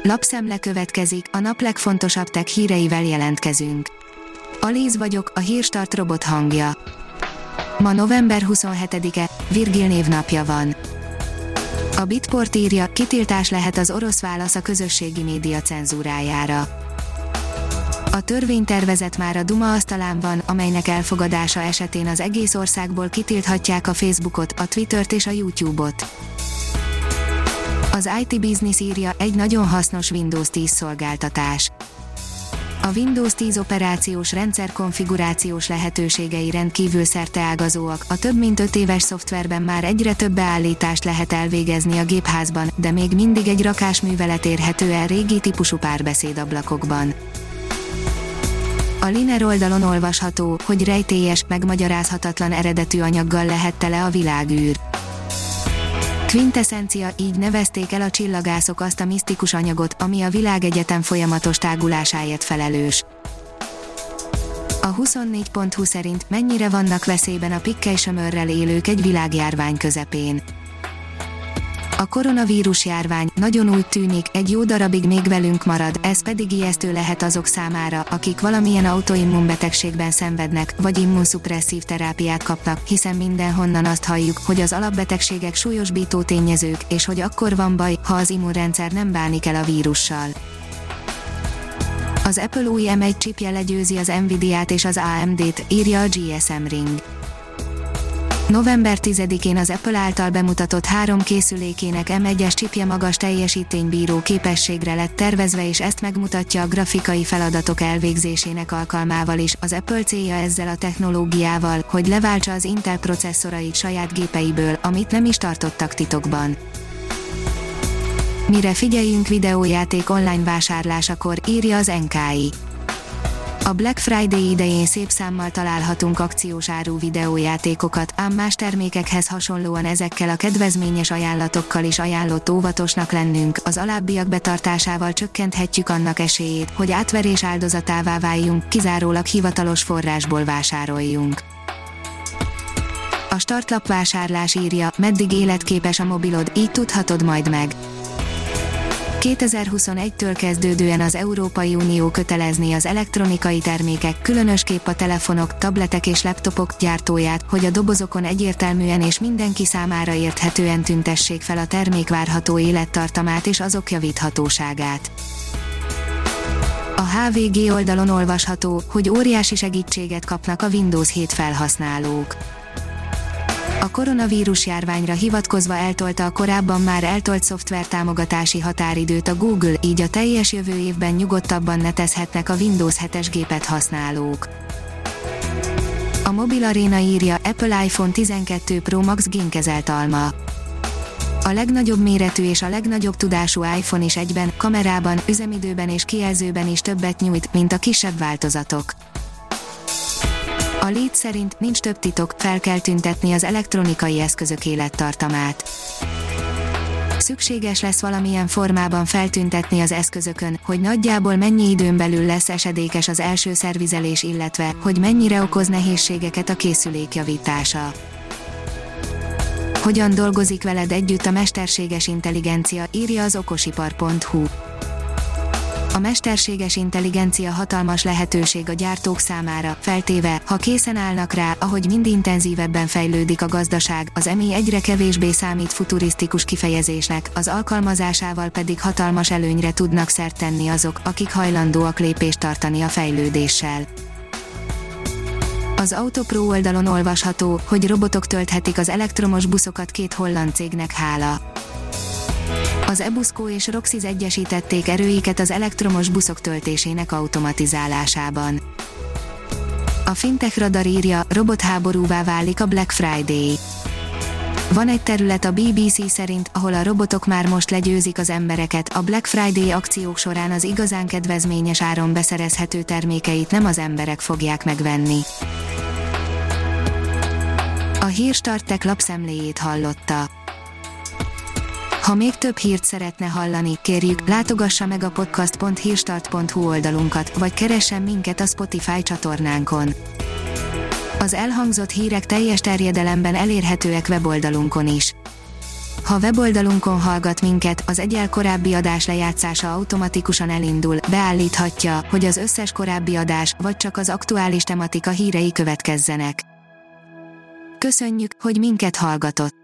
Lapszemle következik, a nap legfontosabb tech híreivel jelentkezünk. Alíz vagyok, a Hírstart robot hangja. Ma november 27-e, Virgil névnapja van. A Bitport írja, kitiltás lehet az orosz válasz a közösségi média cenzúrájára. A törvénytervezet már a Duma asztalán van, amelynek elfogadása esetén az egész országból kitilthatják a Facebookot, a Twittert és a YouTube-ot. Az IT Business írja, egy nagyon hasznos Windows 10 szolgáltatás. A Windows 10 operációs rendszer konfigurációs lehetőségei rendkívül szerteágazóak, a több mint 5 éves szoftverben már egyre több beállítást lehet elvégezni a gépházban, de még mindig egy rakás művelet érhető el régi típusú párbeszédablakokban. A Liner oldalon olvasható, hogy rejtélyes, megmagyarázhatatlan eredetű anyaggal lehet tele a világűr. Quintessencia, így nevezték el a csillagászok azt a misztikus anyagot, ami a világegyetem folyamatos tágulásáért felelős. A 24.hu szerint mennyire vannak veszélyben a pikkely-sömörrel élők egy világjárvány közepén. A koronavírus járvány, nagyon úgy tűnik, egy jó darabig még velünk marad, ez pedig ijesztő lehet azok számára, akik valamilyen autoimmunbetegségben szenvednek, vagy immunszupresszív terápiát kapnak, hiszen mindenhonnan azt halljuk, hogy az alapbetegségek súlyosbító tényezők, és hogy akkor van baj, ha az immunrendszer nem bánik el a vírussal. Az Apple új M1 chipje legyőzi az Nvidiát és az AMD-t, írja a GSM Ring. November 10-én az Apple által bemutatott 3 készülékének M1-es chipje magas teljesítménybíró képességre lett tervezve, és ezt megmutatja a grafikai feladatok elvégzésének alkalmával is. Az Apple célja ezzel a technológiával, hogy leváltsa az Intel processzorait saját gépeiből, amit nem is tartottak titokban. Mire figyeljünk videójáték online vásárlásakor, írja az NKI. A Black Friday idején szép számmal találhatunk akciós áru videójátékokat, ám más termékekhez hasonlóan ezekkel a kedvezményes ajánlatokkal is ajánlott óvatosnak lennünk, az alábbiak betartásával csökkenthetjük annak esélyét, hogy átverés áldozatává váljunk, kizárólag hivatalos forrásból vásároljunk. A startlap vásárlás írja, meddig életképes a mobilod, így tudhatod majd meg. 2021-től kezdődően az Európai Unió kötelezné az elektronikai termékek, különösképp a telefonok, tabletek és laptopok gyártóját, hogy a dobozokon egyértelműen és mindenki számára érthetően tüntessék fel a termék várható élettartamát és azok javíthatóságát. A HVG oldalon olvasható, hogy óriási segítséget kapnak a Windows 7 felhasználók. A koronavírus járványra hivatkozva eltolta a korábban már eltolt szoftvertámogatási határidőt a Google, így a teljes jövő évben nyugodtabban netezhetnek a Windows 7-es gépet használók. A Mobil Arena írja, Apple iPhone 12 Pro Max génkezelt alma. A legnagyobb méretű és a legnagyobb tudású iPhone is egyben, kamerában, üzemidőben és kijelzőben is többet nyújt, mint a kisebb változatok. A Lead szerint nincs több titok, fel kell tüntetni az elektronikai eszközök élettartamát. Szükséges lesz valamilyen formában feltüntetni az eszközökön, hogy nagyjából mennyi időn belül lesz esedékes az első szervizelés, illetve, hogy mennyire okoz nehézségeket a készülék javítása. Hogyan dolgozik veled együtt a mesterséges intelligencia, írja az okosipar.hu. A mesterséges intelligencia hatalmas lehetőség a gyártók számára, feltéve, ha készen állnak rá, ahogy mind intenzívebben fejlődik a gazdaság, az EMI egyre kevésbé számít futurisztikus kifejezésnek, az alkalmazásával pedig hatalmas előnyre tudnak szert tenni azok, akik hajlandóak lépést tartani a fejlődéssel. Az Autopro oldalon olvasható, hogy robotok tölthetik az elektromos buszokat 2 holland cégnek hála. Az Ebusco és Roxys egyesítették erőiket az elektromos buszok töltésének automatizálásában. A Fintech Radar írja, robotháborúvá válik a Black Friday. Van egy terület a BBC szerint, ahol a robotok már most legyőzik az embereket, a Black Friday akciók során az igazán kedvezményes áron beszerezhető termékeit nem az emberek fogják megvenni. A Hírstart Tech lapszemléjét hallotta. Ha még több hírt szeretne hallani, kérjük, látogassa meg a podcast.hírstart.hu oldalunkat, vagy keressen minket a Spotify csatornánkon. Az elhangzott hírek teljes terjedelemben elérhetőek weboldalunkon is. Ha weboldalunkon hallgat minket, az egyel korábbi adás lejátszása automatikusan elindul, beállíthatja, hogy az összes korábbi adás, vagy csak az aktuális tematika hírei következzenek. Köszönjük, hogy minket hallgatott!